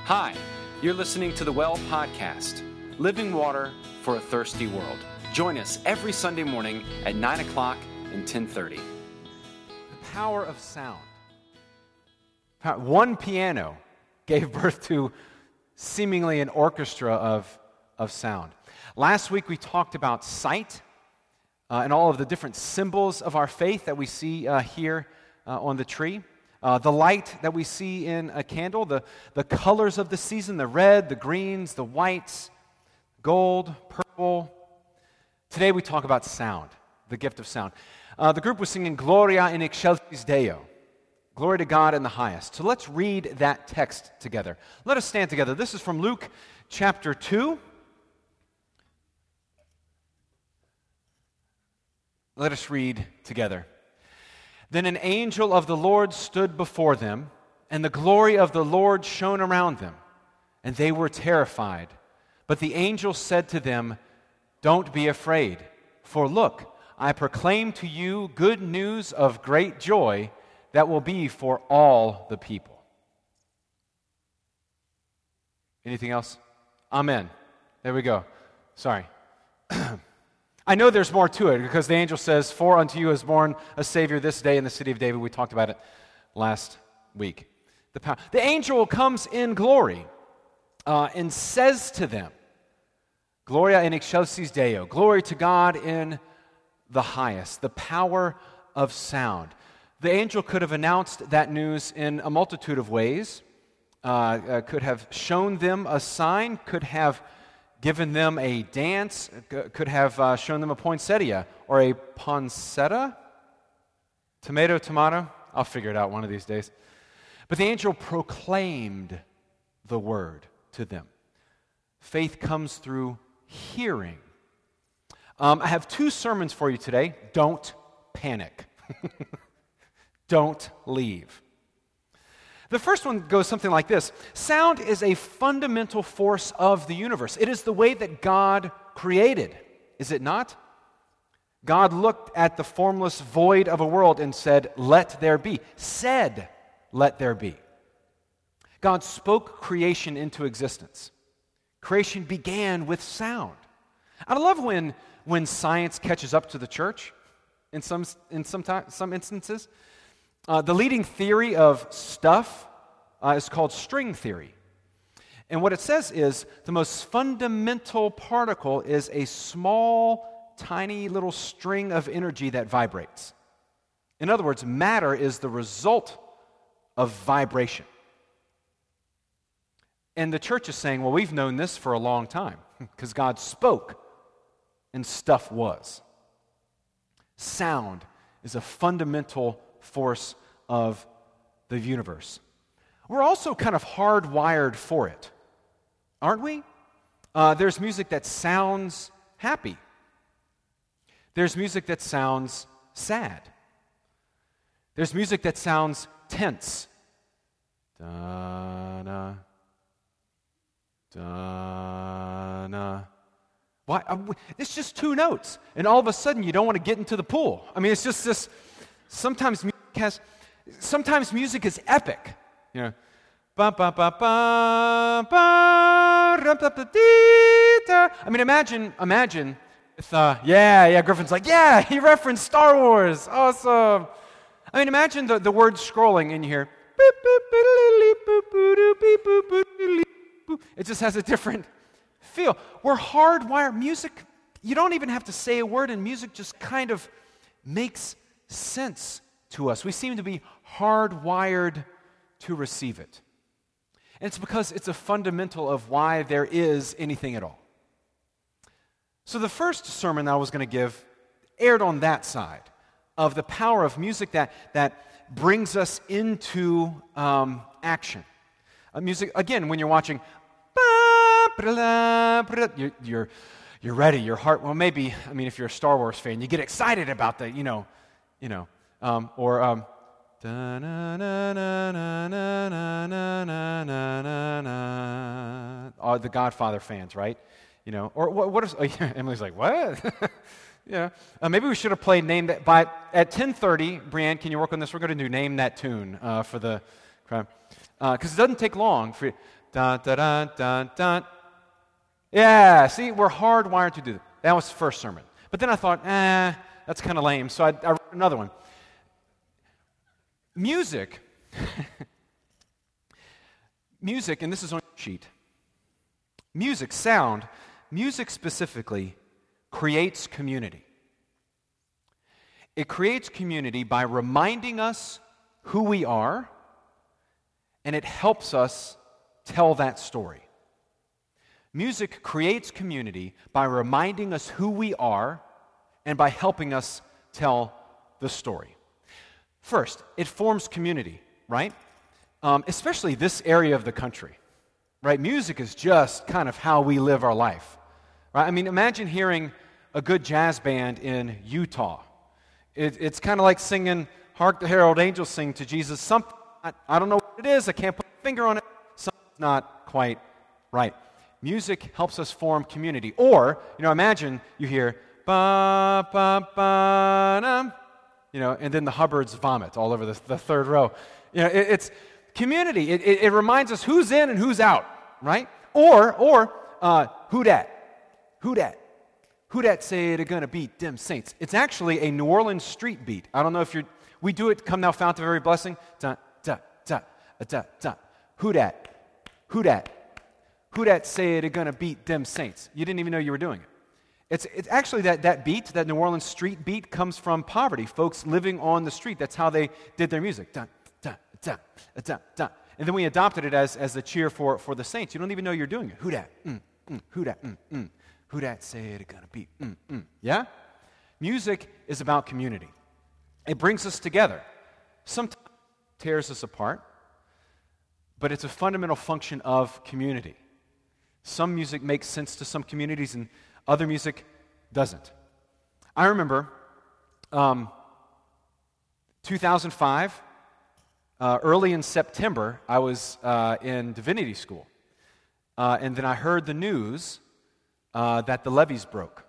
Hi, you're listening to the Well Podcast, living water for a thirsty world. Join us every Sunday morning at 9 o'clock and 10:30. The power of sound. One piano gave birth to seemingly an orchestra of sound. Last week we talked about sight and all of the different symbols of our faith that we see here on the tree. The light that we see in a candle, the colors of the season, the red, the greens, the whites, gold, purple. Today we talk about sound, the gift of sound. The group was singing Gloria in excelsis Deo, glory to God in the highest. So let's read that text together. Let us stand together. This is from Luke chapter 2. Let us read together. Then an angel of the Lord stood before them, and the glory of the Lord shone around them, and they were terrified. But the angel said to them, "Don't be afraid, for look, I proclaim to you good news of great joy that will be for all the people." Anything else? Amen. There we go. Sorry. I know there's more to it because the angel says, "For unto you is born a Savior this day in the city of David." We talked about it last week. The angel comes in glory and says to them, Gloria in excelsis Deo, glory to God in the highest, the power of sound. The angel could have announced that news in a multitude of ways, could have shown them a sign, could have given them a dance, could have shown them a poinsettia or a poncetta. Tomato. I'll figure it out one of these days. But the angel proclaimed the word to them. Faith comes through hearing. I have two sermons for you today. Don't panic. Don't leave. The first one goes something like this. Sound is a fundamental force of the universe. It is the way that God created, is it not? God looked at the formless void of a world and said, "Let there be." Said, "Let there be." God spoke creation into existence. Creation began with sound. I love when science catches up to the church in some instances. The leading theory of stuff is called string theory. And what it says is the most fundamental particle is a small, tiny little string of energy that vibrates. In other words, matter is the result of vibration. And the church is saying, well, we've known this for a long time because God spoke and stuff was. Sound is a fundamental force of the universe. We're also kind of hardwired for it, aren't we? There's music that sounds happy. There's music that sounds sad. There's music that sounds tense. Da-na, da-na. Why? It's just two notes, and all of a sudden you don't want to get into the pool. I mean, it's just this. Sometimes music is epic, you know. Ba ba ba ba ba. I mean, imagine if Griffin's like, yeah, he referenced Star Wars, awesome. I mean, imagine the word scrolling in here. It just has a different feel. We're hardwired. Music, you don't even have to say a word, and music just kind of makes sense to us. We seem to be hardwired to receive it. And it's because it's a fundamental of why there is anything at all. So the first sermon that I was going to give aired on that side of the power of music that brings us into action. Music, again, when you're watching, you're ready, your heart, well, maybe, I mean, if you're a Star Wars fan, you get excited about the, or the Godfather fans, right? Or what is, Emily's like, what? Yeah. Maybe we should have played Name That. But at 10:30, Brianne, can you work on this? We're going to do Name That Tune for the crowd. Because it doesn't take long. Dun, dun, dun, dun, dun. Yeah, see, we're hardwired to do that. That was the first sermon. But then I thought, that's kind of lame, so I wrote another one. Music, and this is on your sheet. Music specifically creates community. It creates community by reminding us who we are, and it helps us tell that story. Music creates community by reminding us who we are and by helping us tell the story. First, it forms community, right? Especially this area of the country, right? Music is just kind of how we live our life, right? I mean, imagine hearing a good jazz band in Utah. It's kind of like singing "Hark the Herald Angels Sing" to Jesus. Something, I don't know what it is. I can't put a finger on it. Something's not quite right. Music helps us form community. Or, imagine you hear ba ba ba dum, and then the Hubbards vomit all over the third row. It's community. It reminds us who's in and who's out, right? Or who dat? Who dat? Who dat say they're gonna beat them Saints? It's actually a New Orleans street beat. I don't know if we do it. Come thou fount of every blessing. Da da da da da. Who dat? Who dat? Who dat say they're gonna beat them Saints? You didn't even know you were doing it. It's actually that beat, that New Orleans street beat, comes from poverty. Folks living on the street. That's how they did their music. Da da da da da. And then we adopted it as the cheer for the Saints. You don't even know you're doing it. Who dat? Who dat? Who dat say they're gonna beat? Yeah? Music is about community. It brings us together. Sometimes it tears us apart, but it's a fundamental function of community. Some music makes sense to some communities and other music doesn't. I remember 2005, early in September, I was in divinity school. And then I heard the news that the levees broke.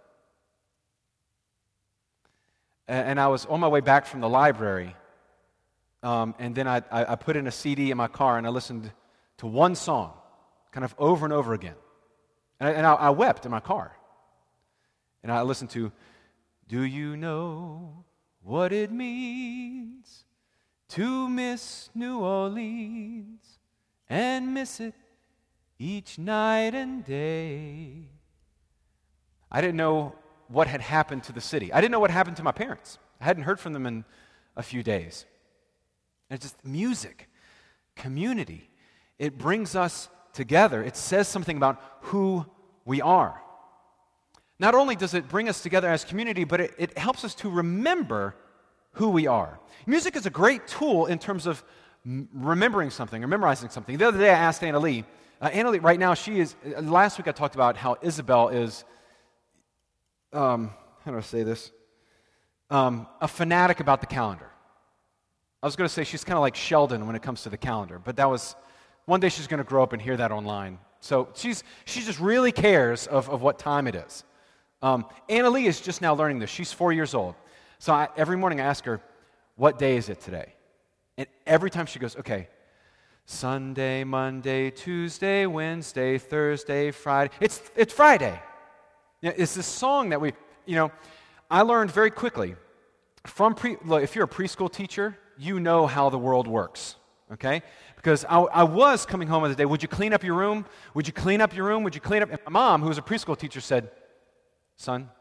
And I was on my way back from the library, and then I put in a CD in my car and I listened to one song, kind of over and over again. And I wept in my car. And I listened to, "Do you know what it means to miss New Orleans and miss it each night and day?" I didn't know what had happened to the city. I didn't know what happened to my parents. I hadn't heard from them in a few days. And it's just music, community. It brings us together. It says something about who we are. Not only does it bring us together as community, but it helps us to remember who we are. Music is a great tool in terms of remembering something or memorizing something. The other day I asked Anna Lee. Anna Lee, right now, last week I talked about how Isabel is, how do I say this? A fanatic about the calendar. I was going to say she's kind of like Sheldon when it comes to the calendar, but that was, one day she's going to grow up and hear that online. So she just really cares of what time it is. Anna Lee is just now learning this. She's 4 years old. So every morning I ask her, "What day is it today?" And every time she goes, "Okay, Sunday, Monday, Tuesday, Wednesday, Thursday, Friday." It's Friday. It's this song that I learned very quickly. Look, if you're a preschool teacher, you know how the world works, okay? Because I was coming home the other day, "Would you clean up your room? Would you clean up your room? Would you clean up?" And my mom, who was a preschool teacher, said, "Son,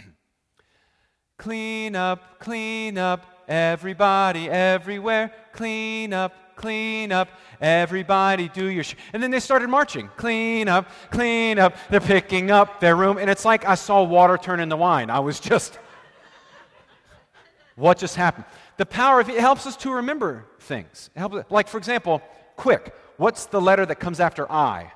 clean up, everybody, everywhere, clean up, everybody, do your..." And then they started marching, clean up, they're picking up their room, and it's like I saw water turn into wine. I was just, what just happened? The power of it helps us to remember things. It helps, like, for example, quick, what's the letter that comes after I?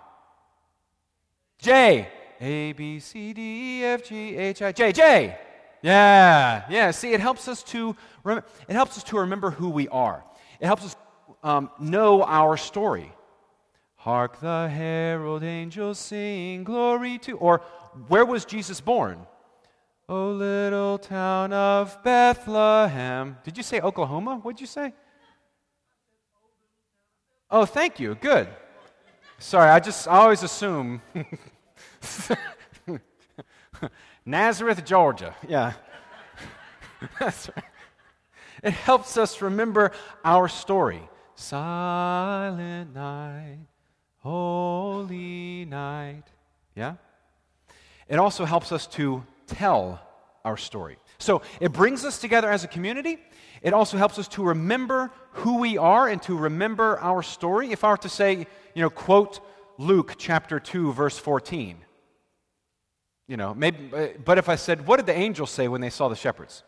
J. A, B, C, D, E, F, G, H, I, J. J. Yeah. See, it helps us to remember who we are. It helps us know our story. Hark the herald angels sing glory to, or where was Jesus born? O little town of Bethlehem. Did you say Oklahoma? What did you say? Oh, thank you. Good. Sorry, I always assume Nazareth, Georgia. Yeah. That's right. It helps us remember our story. Silent night, holy night. Yeah? It also helps us to tell our story. So it brings us together as a community. It also helps us to remember who we are and to remember our story. If I were to say, quote Luke chapter 2, verse 14. Maybe, but if I said, what did the angels say when they saw the shepherds?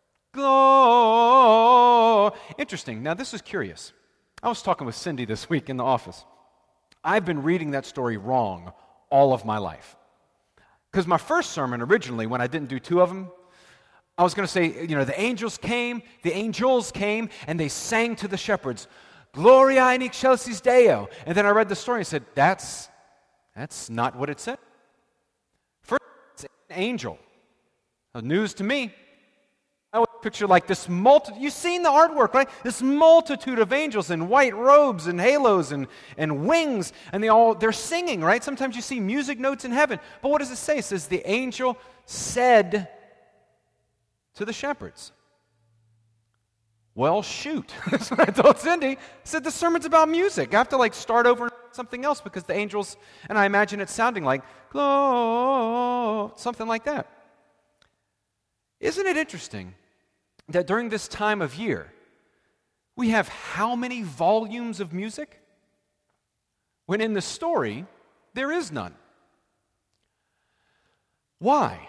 Glory. Interesting. Now, this is curious. I was talking with Cindy this week in the office. I've been reading that story wrong all of my life. Because my first sermon originally, when I didn't do two of them, I was going to say, the angels came, and they sang to the shepherds, Gloria in excelsis Deo. And then I read the story and said, that's not what it said. First, it's an angel. News to me. I would picture like this you've seen the artwork, right? This multitude of angels in white robes and halos and wings, and they're singing, right? Sometimes you see music notes in heaven. But what does it say? It says the angel said to the shepherds. Well, shoot. That's what I told Cindy. I said, the sermon's about music. I have to start over something else because the angels, and I imagine it sounding like, something like that. Isn't it interesting that during this time of year, we have how many volumes of music? When in the story, there is none. Why?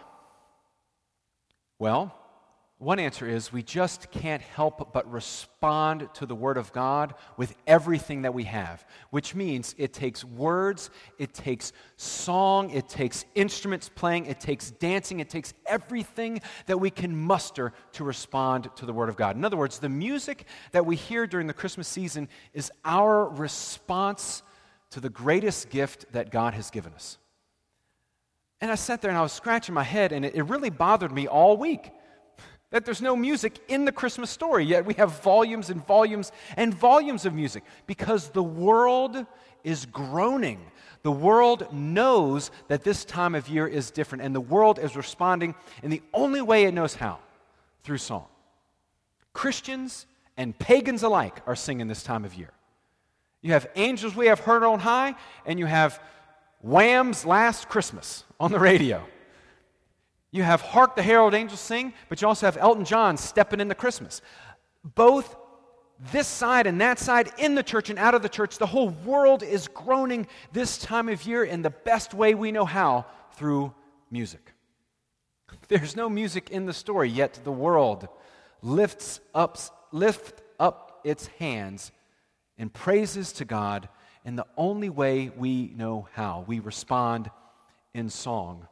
Well, one answer is we just can't help but respond to the Word of God with everything that we have, which means it takes words, it takes song, it takes instruments playing, it takes dancing, it takes everything that we can muster to respond to the Word of God. In other words, the music that we hear during the Christmas season is our response to the greatest gift that God has given us. And I sat there and I was scratching my head, and it really bothered me all week that there's no music in the Christmas story, yet we have volumes and volumes and volumes of music because the world is groaning. The world knows that this time of year is different, and the world is responding in the only way it knows how, through song. Christians and pagans alike are singing this time of year. You have Angels We Have Heard on High, and you have Wham's Last Christmas on the radio. You have Hark the Herald Angels Sing, but you also have Elton John stepping into Christmas. Both this side and that side, in the church and out of the church, the whole world is groaning this time of year in the best way we know how, through music. There's no music in the story, yet the world lifts up its hands in praises to God in the only way we know how. We respond in song.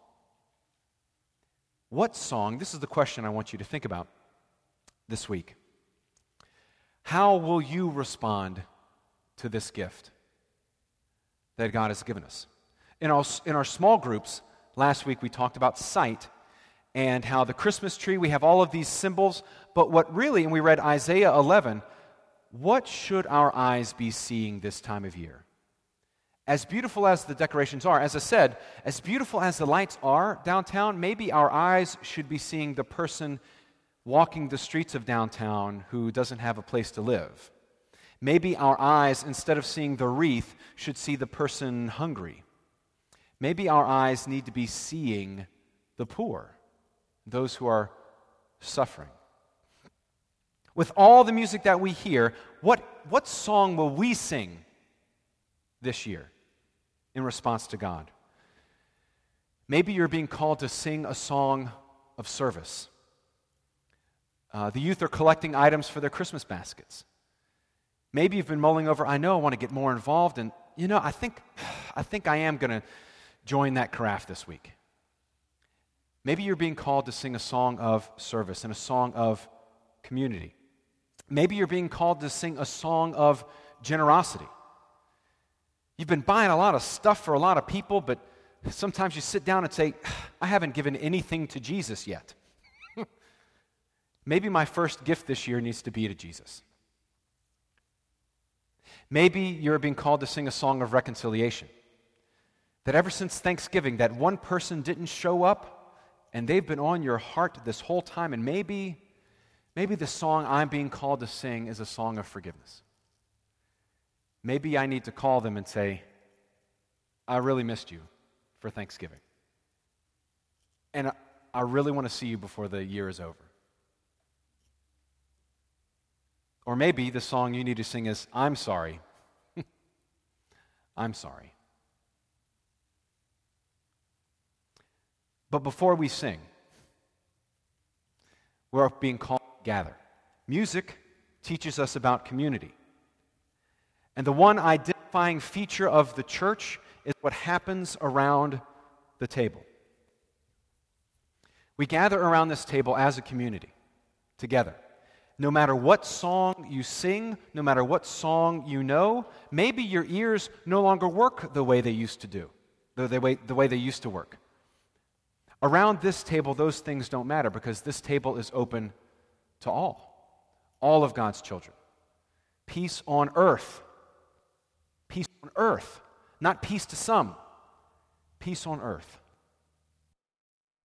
What song? This is the question I want you to think about this week. How will you respond to this gift that God has given us? In our small groups, last week we talked about sight and how the Christmas tree, we have all of these symbols, but what really, and we read Isaiah 11, what should our eyes be seeing this time of year? As beautiful as the decorations are, as I said, as beautiful as the lights are downtown, maybe our eyes should be seeing the person walking the streets of downtown who doesn't have a place to live. Maybe our eyes, instead of seeing the wreath, should see the person hungry. Maybe our eyes need to be seeing the poor, those who are suffering. With all the music that we hear, what song will we sing this year in response to God? Maybe you're being called to sing a song of service. The youth are collecting items for their Christmas baskets. Maybe you've been mulling over, I know I want to get more involved, and I think I am going to join that craft this week. Maybe you're being called to sing a song of service and a song of community. Maybe you're being called to sing a song of generosity. You've been buying a lot of stuff for a lot of people, but sometimes you sit down and say, I haven't given anything to Jesus yet. Maybe my first gift this year needs to be to Jesus. Maybe you're being called to sing a song of reconciliation. That ever since Thanksgiving, that one person didn't show up, and they've been on your heart this whole time, and maybe the song I'm being called to sing is a song of forgiveness. Maybe I need to call them and say, I really missed you for Thanksgiving. And I really want to see you before the year is over. Or maybe the song you need to sing is, I'm sorry. I'm sorry. But before we sing, we're being called to gather. Music teaches us about community. And the one identifying feature of the church is what happens around the table. We gather around this table as a community, together. No matter what song you sing, no matter what song you know, maybe your ears no longer work the way they used to do, the way they used to work. Around this table, those things don't matter because this table is open to all of God's children. Peace on earth. Peace on earth. Not peace to some. Peace on earth.